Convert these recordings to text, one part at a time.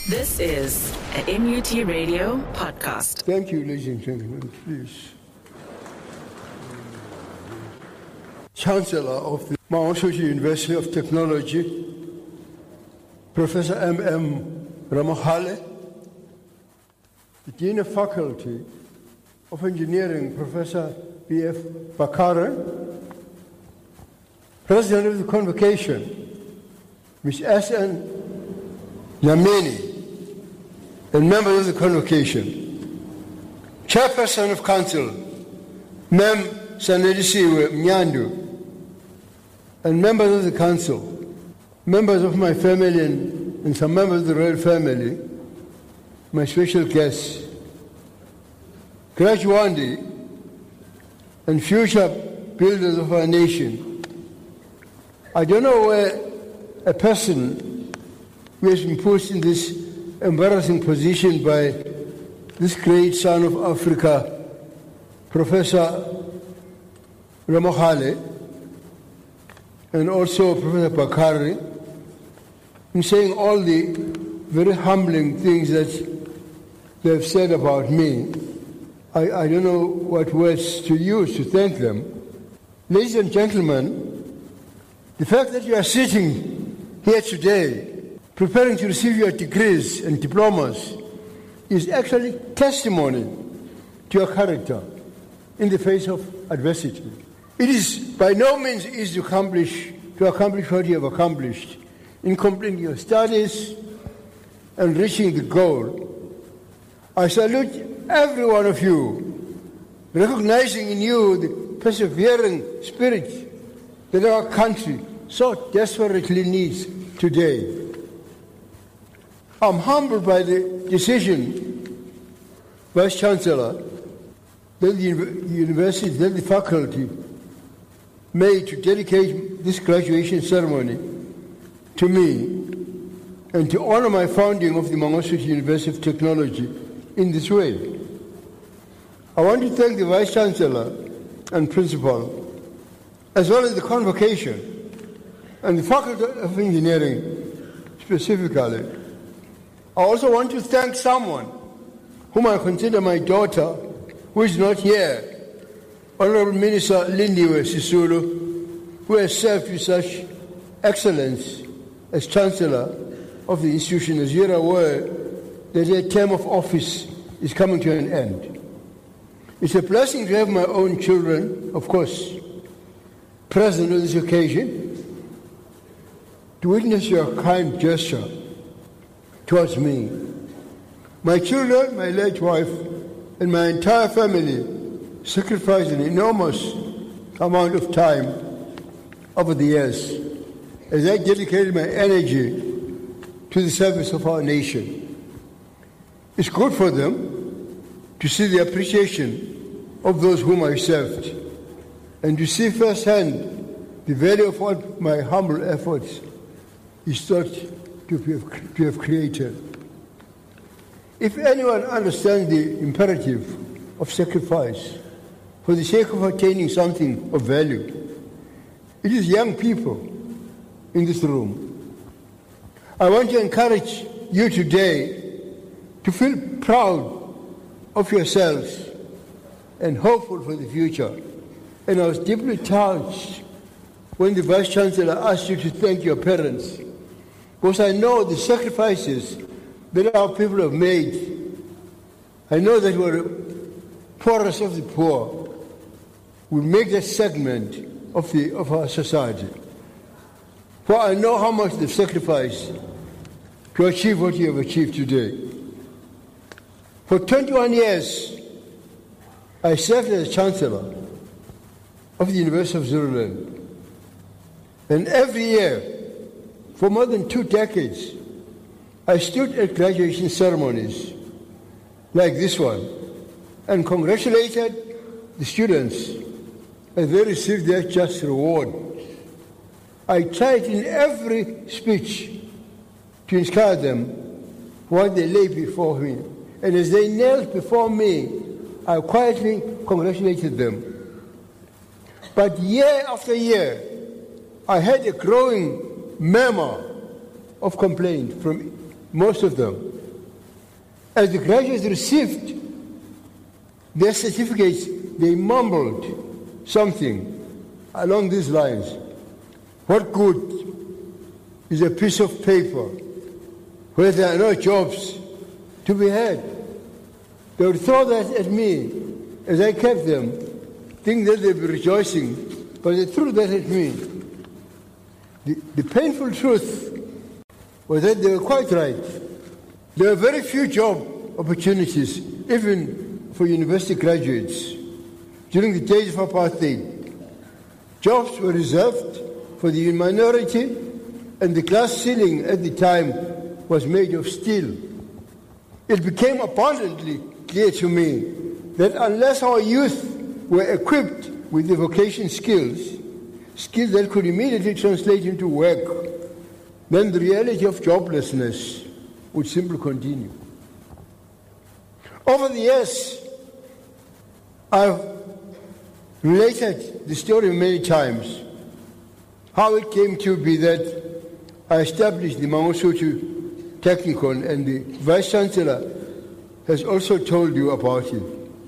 This is a MUT Radio podcast. Thank you, ladies and gentlemen. Please. Chancellor of the Mount University of Technology, Professor M.M. Ramachale, the Dean of Faculty of Engineering, Professor B.F. Bakare, President of the Convocation, Ms. S.N. Yamini, and members of the Convocation, Chairperson of Council, Mem Sanedisiwe Mnyandu, and members of the Council, members of my family and some members of the royal family, my special guests, graduandi, and future builders of our nation. I don't know where a person who has been put in this embarrassing position by this great son of Africa, Professor Ramachale, and also Professor Bakare, in saying all the very humbling things that they have said about me. I don't know what words to use to thank them. Ladies and gentlemen, the fact that you are sitting here today preparing to receive your degrees and diplomas is actually testimony to your character in the face of adversity. It is by no means easy to accomplish what you have accomplished in completing your studies and reaching the goal. I salute every one of you, recognizing in you the persevering spirit that our country so desperately needs today. I'm humbled by the decision, Vice Chancellor, that the university, that the faculty made to dedicate this graduation ceremony to me and to honor my founding of the Mangosuthu University of Technology in this way. I want to thank the Vice Chancellor and Principal, as well as the Convocation and the Faculty of Engineering specifically. I also want to thank someone whom I consider my daughter, who is not here, Honorable Minister Lindiwe Sisulu, who has served with such excellence as Chancellor of the institution. As you're aware, that their term of office is coming to an end. It's a blessing to have my own children, of course, present on this occasion, to witness your kind gesture towards me. My children, my late wife, and my entire family sacrificed an enormous amount of time over the years as I dedicated my energy to the service of our nation. It's good for them to see the appreciation of those whom I served and to see firsthand the value of what my humble efforts is thought to have created. If anyone understands the imperative of sacrifice for the sake of attaining something of value, it is young people in this room. I want to encourage you today to feel proud of yourselves and hopeful for the future. And I was deeply touched when the Vice Chancellor asked you to thank your parents, because I know the sacrifices that our people have made. I know that we're poorest of the poor will make that segment of our society. For I know how much they've sacrificed to achieve what you have achieved today. For 21 years, I served as Chancellor of the University of Zululand. And every year, for more than 2 decades, I stood at graduation ceremonies like this one and congratulated the students as they received their just reward. I tried in every speech to inspire them what they lay before me. And as they knelt before me, I quietly congratulated them. But year after year, I had a growing murmur of complaint from most of them As the graduates received their certificates, they mumbled something along these lines. What good is a piece of paper where there are no jobs to be had? They would throw that at me as I kept them, thinking that they'd be rejoicing, but they threw that at me. The painful truth was that they were quite right. There were very few job opportunities, even for university graduates, during the days of apartheid. Jobs were reserved for the minority, and the glass ceiling at the time was made of steel. It became abundantly clear to me that unless our youth were equipped with the vocation skills that could immediately translate into work, then the reality of joblessness would simply continue. Over the years, I've related the story many times, how it came to be that I established the Mangosuthu Technikon, and the Vice-Chancellor has also told you about it.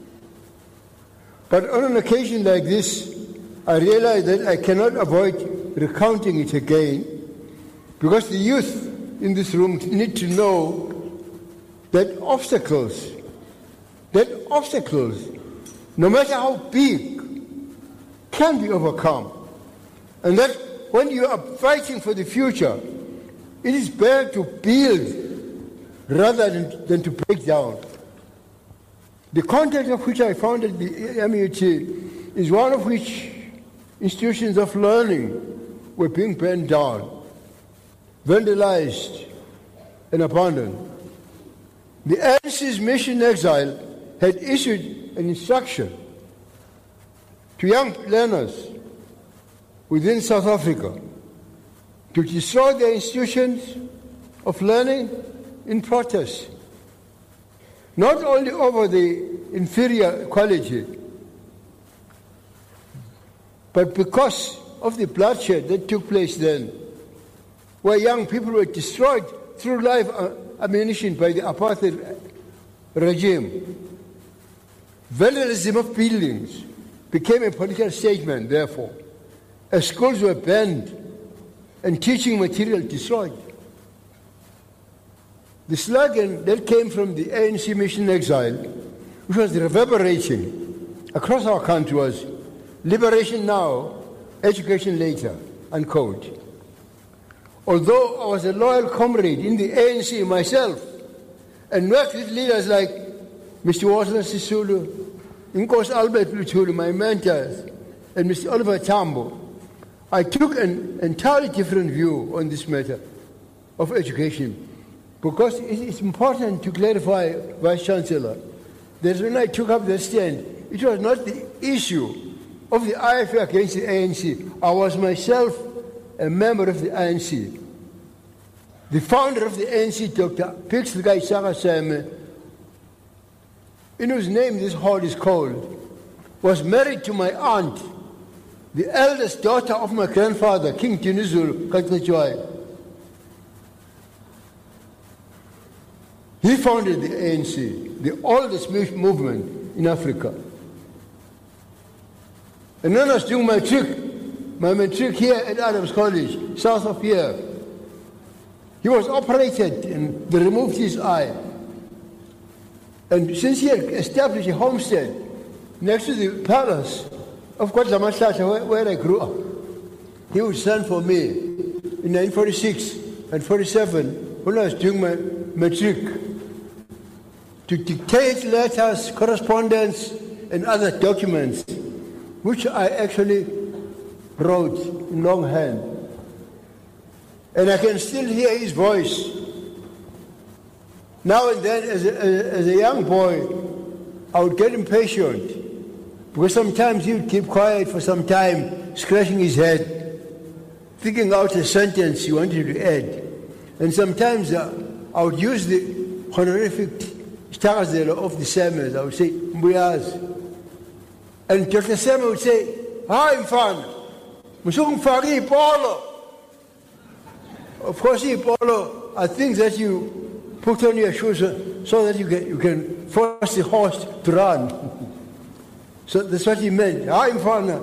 But on an occasion like this, I realized that I cannot avoid recounting it again, because the youth in this room need to know that obstacles, no matter how big, can be overcome. And that when you are fighting for the future, it is better to build rather than to break down. The context of which I founded the MUT is one of which institutions of learning were being burned down, vandalized, and abandoned. The ANC's mission exile had issued an instruction to young learners within South Africa to destroy their institutions of learning in protest, not only over the inferior quality, but because of the bloodshed that took place then, where young people were destroyed through live ammunition by the apartheid regime. Vandalism of buildings became a political statement, therefore, as schools were banned and teaching material destroyed. The slogan that came from the ANC mission exile, which was reverberating across our country, was "Liberation now, education later," unquote. Although I was a loyal comrade in the ANC myself and worked with leaders like Mr. Walter Sisulu, Inkosi Albert Luthuli, my mentors, and Mr. Oliver Tambo, I took an entirely different view on this matter of education, because it's important to clarify, Vice-Chancellor, that when I took up the stand, it was not the issue of the IFA against the ANC. I was myself a member of the ANC. The founder of the ANC, Dr. Pixlgai Saraseme, in whose name this hall is called, was married to my aunt, the eldest daughter of my grandfather, King Dinuzulu Katlechwai. He founded the ANC, the oldest movement in Africa. And when I was doing my matric here at Adams College, south of here, he was operated and they removed his eye. And since he had established a homestead next to the palace of KwaDlamahlahla, where I grew up, he would send for me in 1946 and 47, when I was doing my matric, to dictate letters, correspondence, and other documents, which I actually wrote in longhand. And I can still hear his voice. Now and then, as a young boy, I would get impatient, because sometimes he would keep quiet for some time, scratching his head, thinking out a sentence he wanted to add. And sometimes I would use the honorific Stakazelo of the Semers. I would say, Mbuyaz. And Dr. Semer would say, "Hi, Mfana, Mshukufaki Polo." Of course, Polo are things that you put on your shoes so that you can force the horse to run. So that's what he meant. In other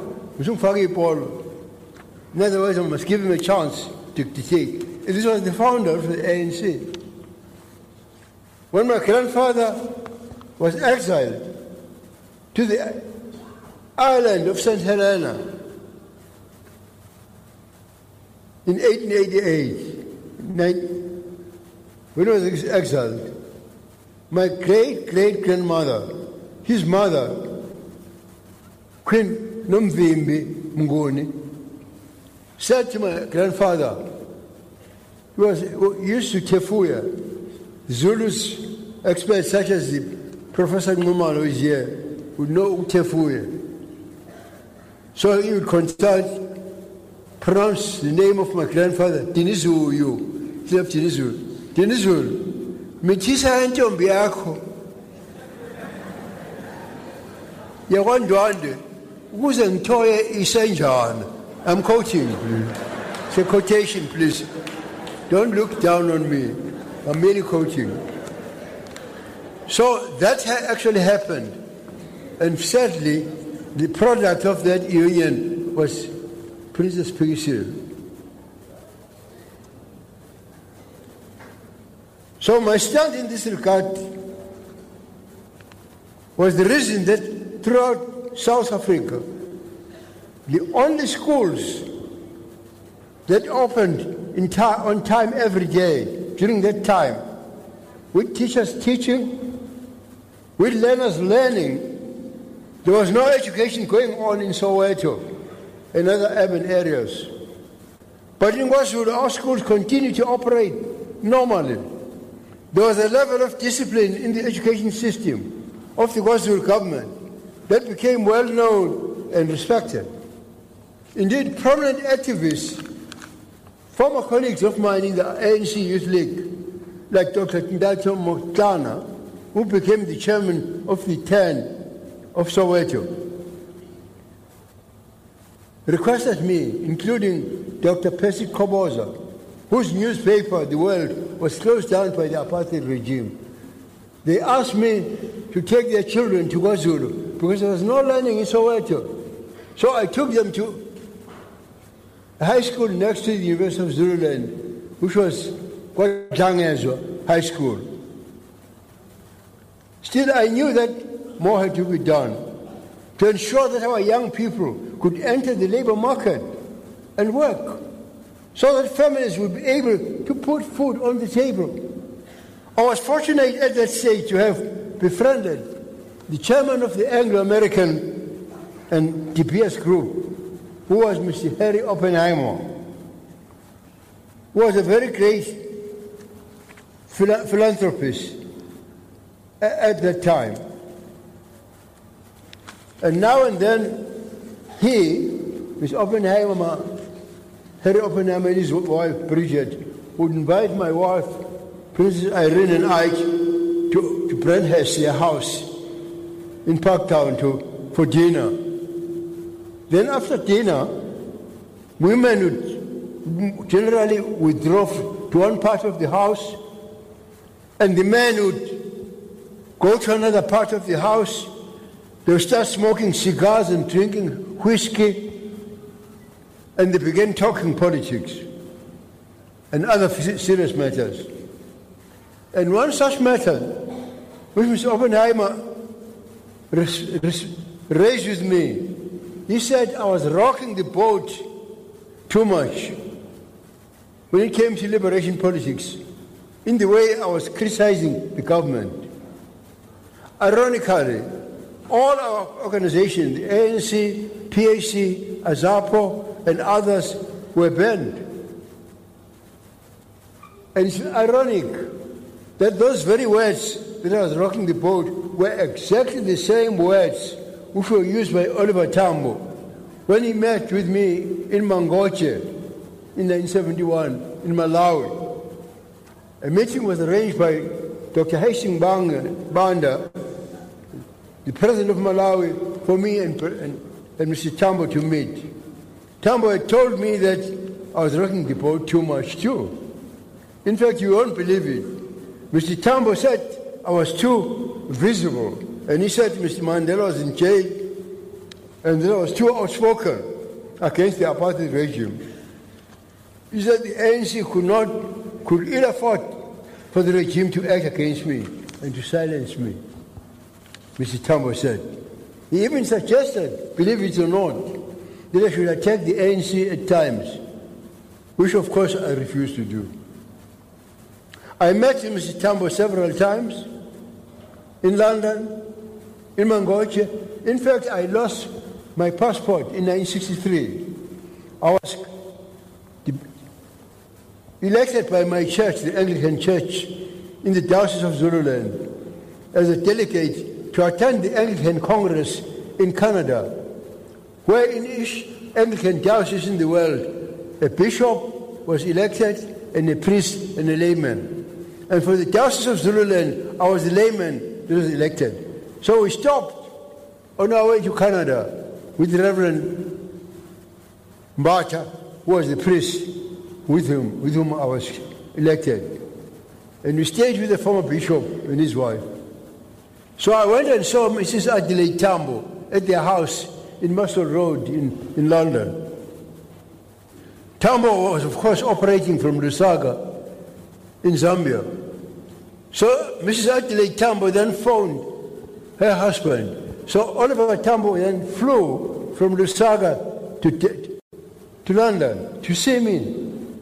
words, I must give him a chance to take. And this was the founder of the ANC. When my grandfather was exiled to the island of St. Helena in 1888, when he was exiled, my great-great-grandmother, his mother, Queen Nomvimbi Mnguni, said to my grandfather, he used to Tefuya, Zulus experts such as the Professor Ngumalo is here, would know Tefuya. So he would pronounce the name of my grandfather, Dinizulu, Dinizulu, Mitisa entombi yakho. Yakwandwande, ukuze ngithoye isenjana. I'm quoting, please. It's a quotation, please. Don't look down on me. I'm merely quoting. So that actually happened. And sadly, the product of that union was Princess Piggy. So my stand in this regard was the reason that throughout South Africa, the only schools that opened on time every day during that time, with teachers teaching, with learners learning, there was no education going on in Soweto and other urban areas. But in KwaZulu, our schools continued to operate normally. There was a level of discipline in the education system of the KwaZulu government that became well known and respected. Indeed, prominent activists, former colleagues of mine in the ANC Youth League, like Dr. Ndato Motlana, who became the chairman of the 10 of Soweto, requested me, including Dr. Percy Koboza, whose newspaper, The World, was closed down by the apartheid regime. They asked me to take their children to KwaZulu because there was no learning in Soweto. So I took them to a high school next to the University of Zululand, which was KwaDlangezwa High School. Still, I knew that more had to be done to ensure that our young people could enter the labor market and work, so that families would be able to put food on the table. I was fortunate at that stage to have befriended the chairman of the Anglo-American and DPS group, who was Mr. Harry Oppenheimer, who was a very great philanthropist at that time. And now and then, he, Mr. Oppenheimer, Harry Oppenheimer and his wife, Bridget, would invite my wife, Princess Irene, and I to Brandhurst, their house in Parktown for dinner. Then after dinner, women would generally withdraw to one part of the house, and the men would go to another part of the house. They would start smoking cigars and drinking whiskey, and they began talking politics and other serious matters. And one such matter, which Mr. Oppenheimer raised with me, he said I was rocking the boat too much when it came to liberation politics, in the way I was criticizing the government. Ironically, all our organizations, the ANC, PAC, AZAPO, and others, were banned. And it's ironic that those very words that I was rocking the boat were exactly the same words which were used by Oliver Tambo when he met with me in Mangoche in 1971 in Malawi. A meeting was arranged by Dr. Hastings Banda, the president of Malawi, for me and Mr. Tambo to meet. Tambo had told me that I was rocking the boat too much too. In fact, you won't believe it. Mr. Tambo said I was too visible. And he said Mr. Mandela was in jail, and then I was too outspoken against the apartheid regime. He said the ANC could ill afford for the regime to act against me and to silence me, Mr. Tambo said. He even suggested, believe it or not, that I should attack the ANC at times, which of course I refused to do. I met Mr. Tambo several times in London, in Mangoche. In fact, I lost my passport in 1963. I was elected by my church, the Anglican Church, in the Diocese of Zululand, as a delegate to attend the Anglican Congress in Canada, where in each Anglican diocese in the world, a bishop was elected and a priest and a layman. And for the Diocese of Zululand, I was the layman that was elected. So we stopped on our way to Canada with the Reverend Mbata, who was the priest with whom I was elected. And we stayed with the former bishop and his wife. So I went and saw Mrs. Adelaide Tambo at their house in Muscle Road in London. Tambo was, of course, operating from Lusaka in Zambia. So Mrs. Adelaide Tambo then phoned her husband. So Oliver Tambo then flew from Lusaka to London to see me.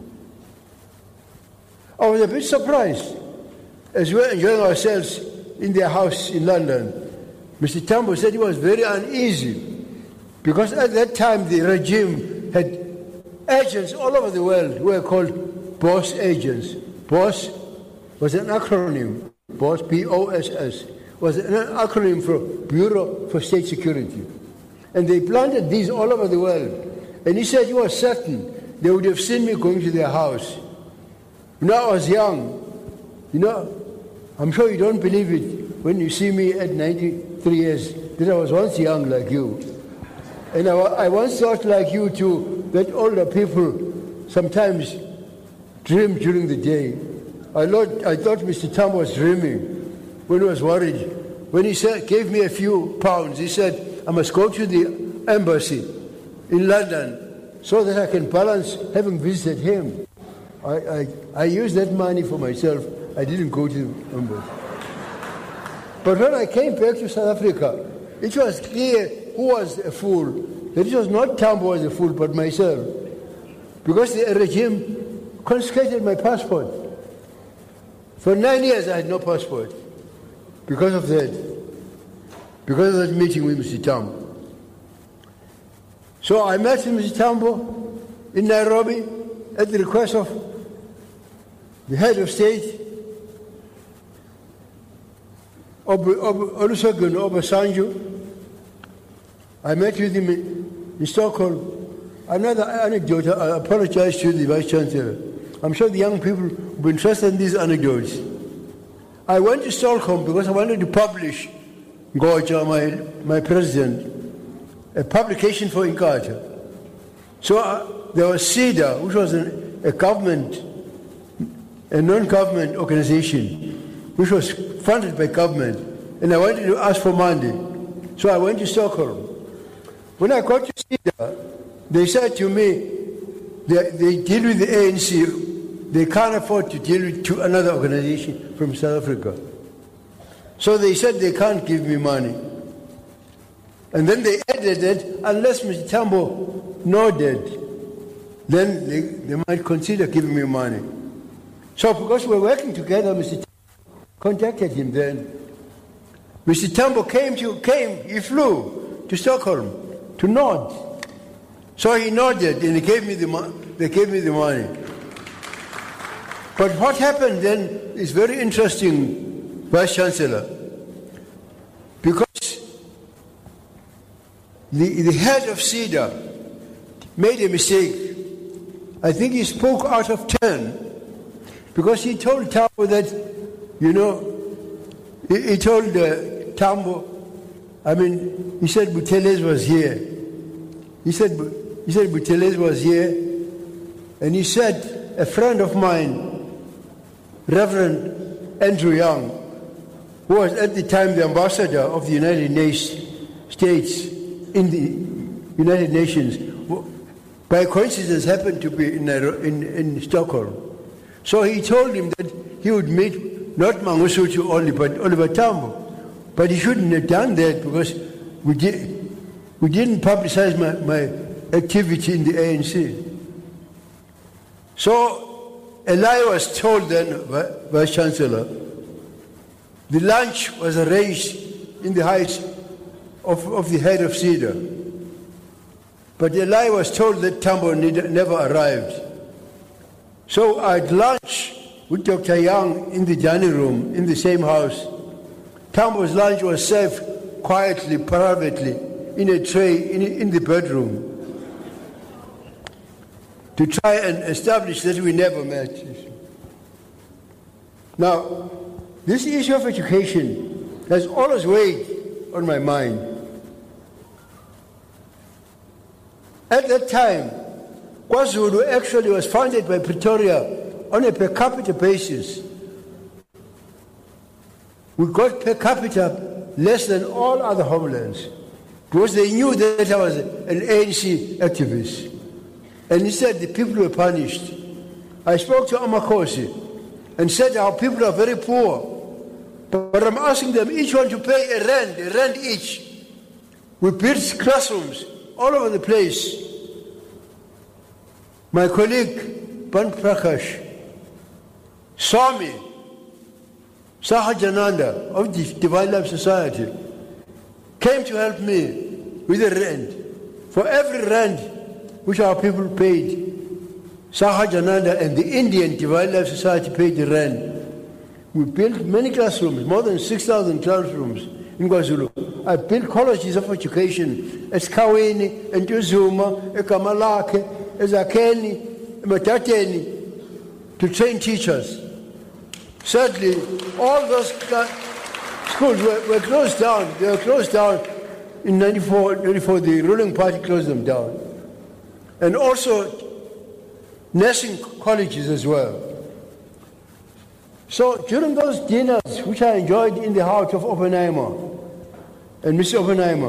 I was a bit surprised as we were enjoying ourselves in their house in London. Mr. Tambo said he was very uneasy because at that time the regime had agents all over the world who were called BOSS agents. BOSS was an acronym. BOSS, B-O-S-S, was an acronym for Bureau for State Security. And they planted these all over the world. And he said he was certain they would have seen me going to their house. When I was young, I'm sure you don't believe it when you see me at 93 years, that I was once young like you. And I once thought like you too, that older people sometimes dream during the day. I thought Mr. Tambo was dreaming when he was worried. When he gave me a few pounds, he said, I must go to the embassy in London so that I can balance having visited him. I used that money for myself. I didn't go to the embassy. But when I came back to South Africa, it was clear who was a fool. That it was not Tambo who was a fool, but myself. Because the regime confiscated my passport. For 9 years I had no passport. Because of that meeting with Mr. Tambo. So I met Mr. Tambo in Nairobi at the request of the head of state, Olusegun Obasanjo. I met with him in Stockholm. Another anecdote, I apologize to the Vice Chancellor. I'm sure the young people will be interested in these anecdotes. I went to Stockholm because I wanted to publish Ngoja, my president, a publication for Inkatha. So there was CEDA, which was a non-government organization, which was funded by government, and I wanted to ask for money. So I went to Stockholm. When I got to CEDA, they said to me, they deal with the ANC, they can't afford to deal with another organization from South Africa. So they said they can't give me money. And then they added that unless Mr. Tambo nodded, then they might consider giving me money. So because we're working together, Mr. Tambo contacted him then. Mr. Tambo he flew to Stockholm to nod. So he nodded and they gave me the money. But what happened then is very interesting, Vice Chancellor, because the head of CEDA made a mistake. I think he spoke out of turn, because he told Tambo that, he told Tambo, he said Buthelezi was here. He said Buthelezi was here, and he said a friend of mine, Reverend Andrew Young, who was at the time the ambassador of the United States in the United Nations, by coincidence happened to be in Stockholm. So he told him that he would meet not Mangosuthu only, but Oliver Tambo. But he shouldn't have done that because we didn't publicize my activity in the ANC. So a lie was told then, Vice Chancellor. The lunch was arranged in the heights of the head of cedar. But a lie was told that Tambo never arrived. So I had lunch with Dr. Young in the dining room in the same house. Tambo's lunch was served quietly, privately, in a tray in the bedroom to try and establish that we never met. Now, this issue of education has always weighed on my mind. At that time, KwaZulu actually was founded by Pretoria on a per capita basis. We got per capita less than all other homelands because they knew that I was an ANC activist. And instead, the people were punished. I spoke to Amakosi and said our people are very poor. But I'm asking them each one to pay a rand each. We built classrooms all over the place. My colleague, Ban Prakash, saw me, Sahajananda of the Divine Life Society, came to help me with a rand. For every rand which our people paid, Sahajananda and the Indian Divine Life Society paid the rand. We built many classrooms, more than 6,000 classrooms in KwaZulu. I built colleges of education at Skaweni, and Tuzuma, Kamalake, Ezakeni, Matateni, to train teachers. Sadly, all those schools were closed down. They were closed down in 94, the ruling party closed them down. And also nursing colleges as well. So during those dinners, which I enjoyed in the house of Oppenheimer and Mr.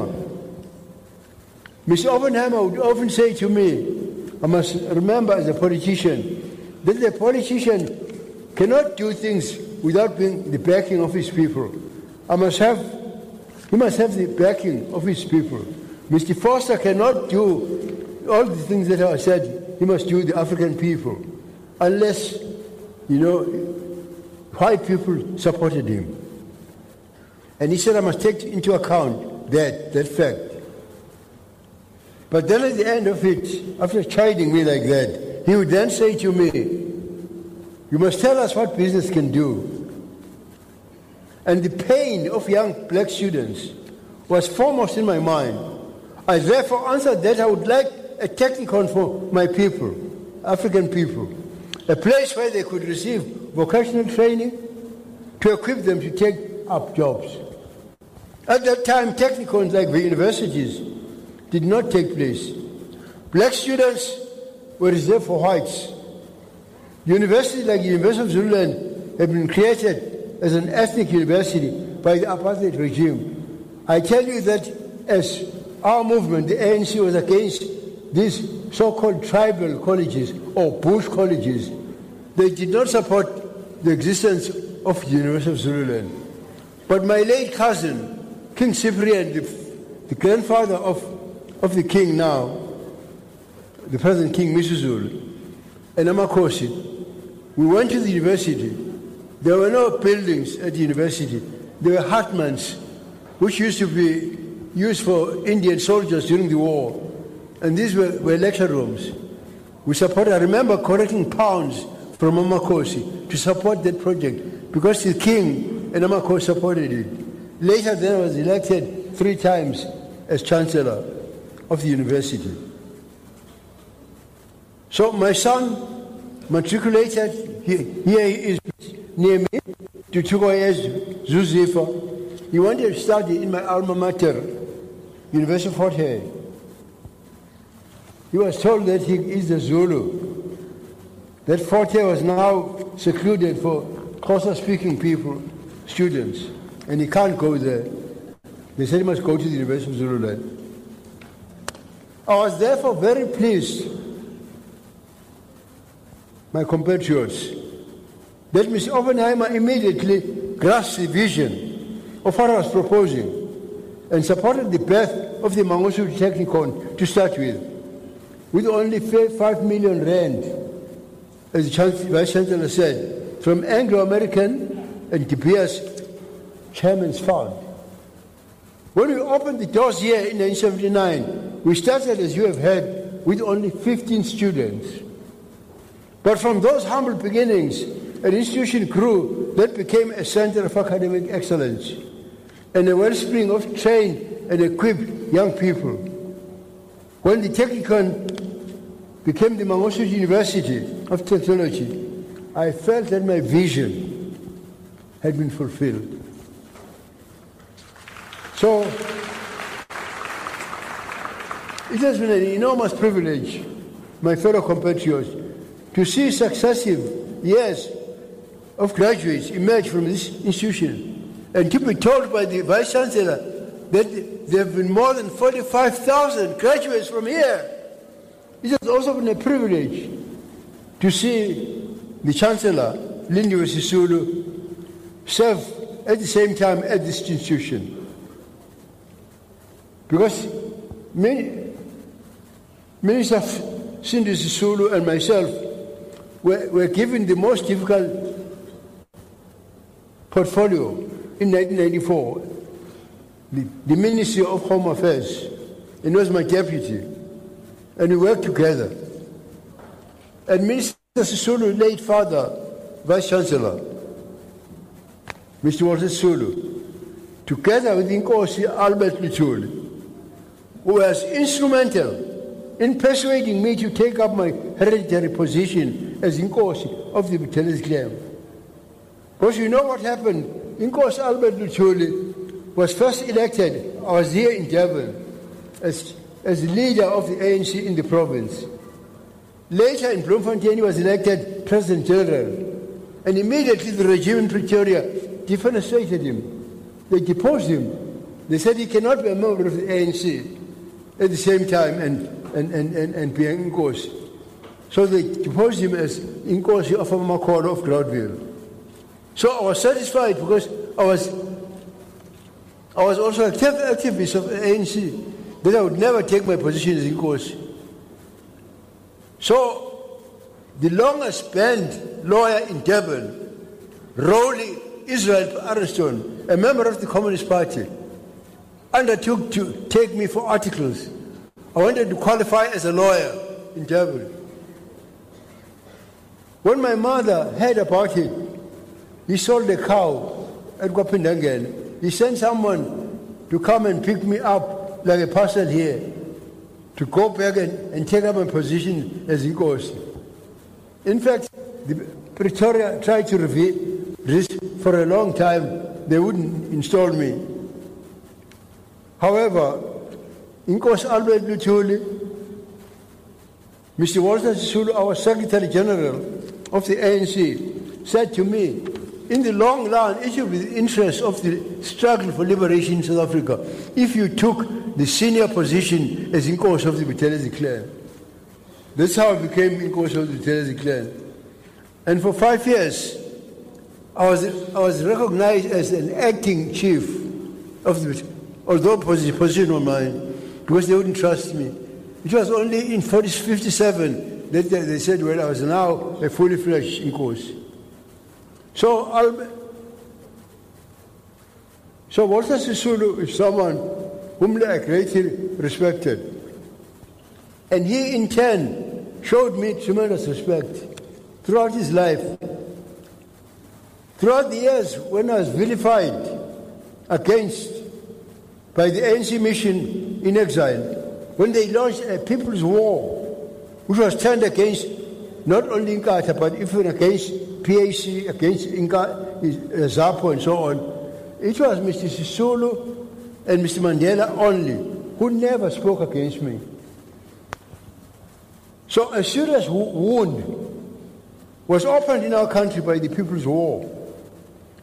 Oppenheimer would often say to me, I must remember as a politician, that the politician cannot do things without being the backing of his people. He must have the backing of his people. Mr. Foster cannot do all the things that I said. He must do the African people, unless, white people supported him. And he said I must take into account that fact. But then at the end of it, after chiding me like that, he would then say to me, you must tell us what business can do. And the pain of young black students was foremost in my mind. I therefore answered that I would like a technicon for my people, African people, a place where they could receive vocational training to equip them to take up jobs. At that time, technicons like the universities did not take place. Black students were reserved for whites. Universities like the University of Zululand have been created as an ethnic university by the apartheid regime. I tell you that as our movement, the ANC, was against these so-called tribal colleges or bush colleges, they did not support the existence of the University of Zululand. But my late cousin, King Cyprian, the grandfather of the king now, the present King Misuzulu, and Amakosi, we went to the university. There were no buildings at the university. There were hutments, which used to be used for Indian soldiers during the war. And these were lecture rooms. I remember collecting pounds from Amakosi to support that project because the king and Amakosi supported it. Later then I was elected 3 times as Chancellor of the university. So my son matriculated, here he is near me, to Tukoyes Zuzifa. He wanted to study in my alma mater, University of Fort Hare. He was told that he is a Zulu. That Fort Hare was now secluded for Xhosa-speaking people, students. and he can't go there. They said he must go to the University of Zululand. I was therefore very pleased, my compatriots, that Mr. Oppenheimer immediately grasped the vision of what I was proposing and supported the birth of the Mangosuthu Technikon to start with only 5 million rand, as the Vice Chancellor said, from Anglo-American and De Beers Chairman's Fund. When we opened the doors here in 1979, we started, as you have heard, with only 15 students. But from those humble beginnings, an institution grew that became a center of academic excellence and a wellspring of trained and equipped young people. When the Technikon became the Mangosuthu University of Technology, I felt that my vision had been fulfilled. So, it has been an enormous privilege, my fellow compatriots, to see successive years of graduates emerge from this institution and to be told by the Vice Chancellor that there have been more than 45,000 graduates from here. It has also been a privilege to see the Chancellor, Lindiwe Sisulu, serve at the same time at this institution. Because Minister Cindy Sisulu and myself were given the most difficult portfolio in 1994, the Ministry of Home Affairs. It was my deputy, and we worked together. And Minister Sisulu's late father, Vice Chancellor, Mr. Walter Sisulu, together with Inkosi Albert Luthuli, who was instrumental in persuading me to take up my hereditary position as Inkosi of the Buthelezi clan. Because you know what happened? Inkosi Albert Luthuli was first elected, I was here in Durban, as leader of the ANC in the province. Later in Bloemfontein, he was elected President General. And immediately the regime in Pretoria defenestrated him. They deposed him. They said he cannot be a member of the ANC at the same time and be an Inkosi. So they deposed him as Inkosi of Mamakolo of Groundville. So I was satisfied because I was also an activist of the ANC, that I would never take my position as Inkosi. So the longest banned lawyer in Durban, Rowley Israel Ariston, a member of the Communist Party, undertook to take me for articles. I wanted to qualify as a lawyer in Durban. When my mother heard about it, he sold a cow at Kwapindangen. He sent someone to come and pick me up like a parcel here, to go back and take up my position as Inkosi. In fact, the Pretoria tried to reveal this for a long time. They wouldn't install me. However, Inkosi Albert Luthuli, Mr. Walter Sisulu, our Secretary General of the ANC, said to me, in the long run, it should be the interest of the struggle for liberation in South Africa if you took the senior position as Inkosi of the Buthelezi clan. That's how I became Inkosi of the Buthelezi clan. And for 5 years, I was recognized as an acting chief of the, although position was mine, because they wouldn't trust me. It was only in 1957 that they said, well, I was now a fully fledged Inkosi. So Walter Sisulu is someone whom I greatly respected. And he in turn showed me tremendous respect throughout his life. Throughout the years when I was vilified against by the ANC mission in exile, when they launched a people's war, which was turned against not only Inkatha, but even against PAC, against ZAPO and so on, it was Mr. Sisulu and Mr. Mandela only who never spoke against me. So a serious wound was opened in our country by the People's War.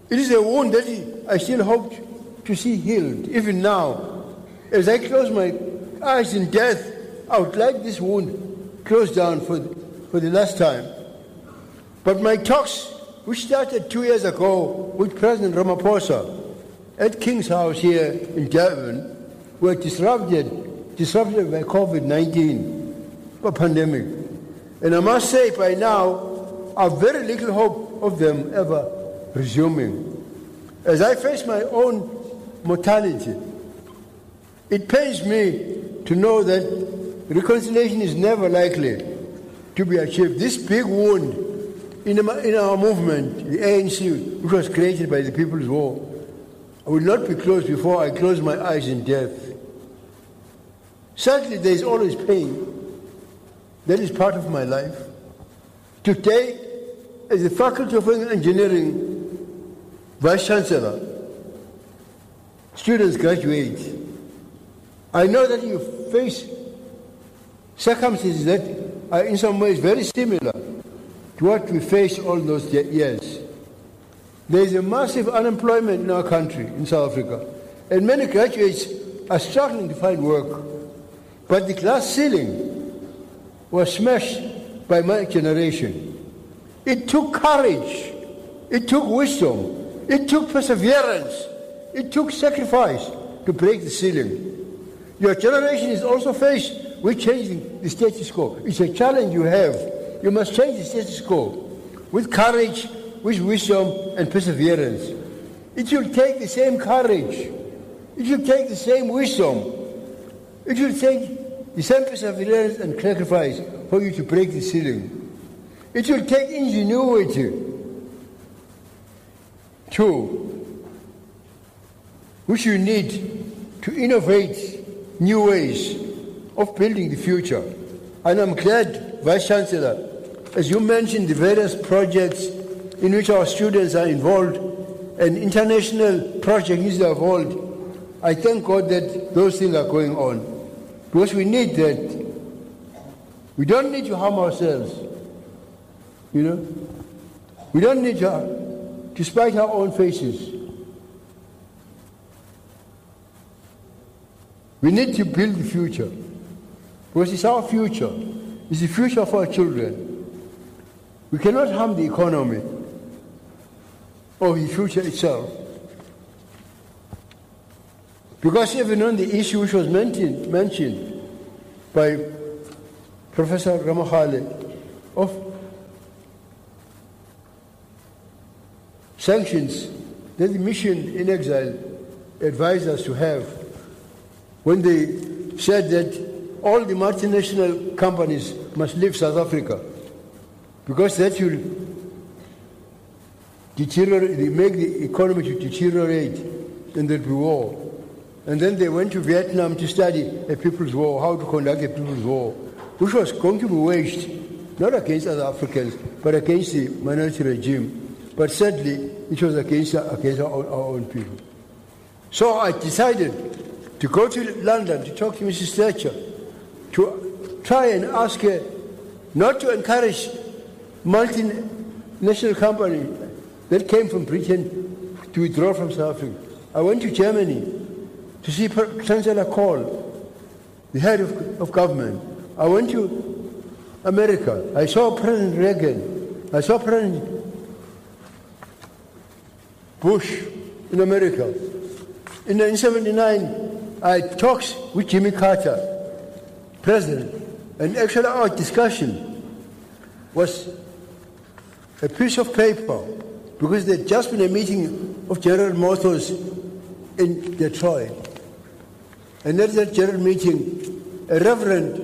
It is a wound that I still hope to see healed, even now. As I close my eyes in death, I would like this wound closed down for the last time. But my talks, which started 2 years ago with President Ramaphosa at King's House here in Durban, were disrupted by COVID-19, a pandemic. And I must say by now, I have very little hope of them ever resuming. As I face my own mortality, it pains me to know that reconciliation is never likely to be achieved. This big wound in our movement, the ANC, which was created by the People's War, will not be closed before I close my eyes in death. Certainly there is always pain. That is part of my life. Today, as the Faculty of Engineering Vice-Chancellor, students graduate, I know that you face circumstances that are in some ways very similar to what we faced all those years. There is a massive unemployment in our country, in South Africa, and many graduates are struggling to find work. But the glass ceiling was smashed by my generation. It took courage, it took wisdom, it took perseverance, it took sacrifice to break the ceiling. Your generation is also faced with changing the status quo. It's a challenge you have. You must change the status quo with courage, with wisdom and perseverance. It will take the same courage. It will take the same wisdom. It will take the same perseverance and sacrifice for you to break the ceiling. It will take ingenuity too, which you need to innovate new ways of building the future. And I'm glad, Vice-Chancellor, as you mentioned the various projects in which our students are involved and international projects are involved, I thank God that those things are going on. Because we need that. We don't need to harm ourselves. You know? We don't need to spite our own faces. We need to build the future. Because it's our future. It's the future of our children. We cannot harm the economy or the future itself. Because even on the issue which was mentioned by Professor Ramachale of sanctions that the mission in exile advised us to have when they said that all the multinational companies must leave South Africa because that will deteriorate, make the economy to deteriorate and there'll be war. And then they went to Vietnam to study a people's war, how to conduct a people's war, which was going to be waged not against other Africans, but against the minority regime. But sadly, it was against our own people. So I decided to go to London to talk to Mrs. Thatcher, to try and ask her not to encourage multinational companies that came from Britain to withdraw from South Africa. I went to Germany to see Chancellor Kohl, the head of government. I went to America. I saw President Reagan. I saw President Bush in America. In 1979, I had talks with Jimmy Carter, President, and actually our discussion was a piece of paper because there had just been a meeting of General Motors in Detroit. And at that general meeting, a Reverend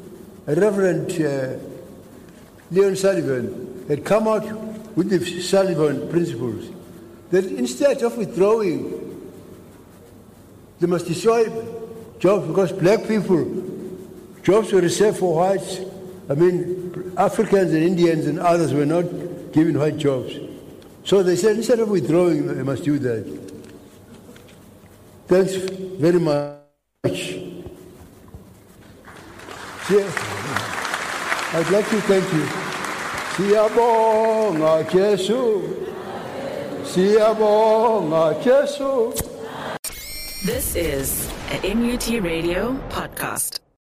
Leon Sullivan had come out with the Sullivan principles that instead of withdrawing, they must destroy jobs because black people, jobs were reserved for whites. I mean, Africans and Indians and others were not given white jobs. So they said instead of withdrawing, they must do that. Thanks very much. I'd like to thank you. Siyabonga Jesu. Siyabonga Jesu. This is a MUT Radio podcast.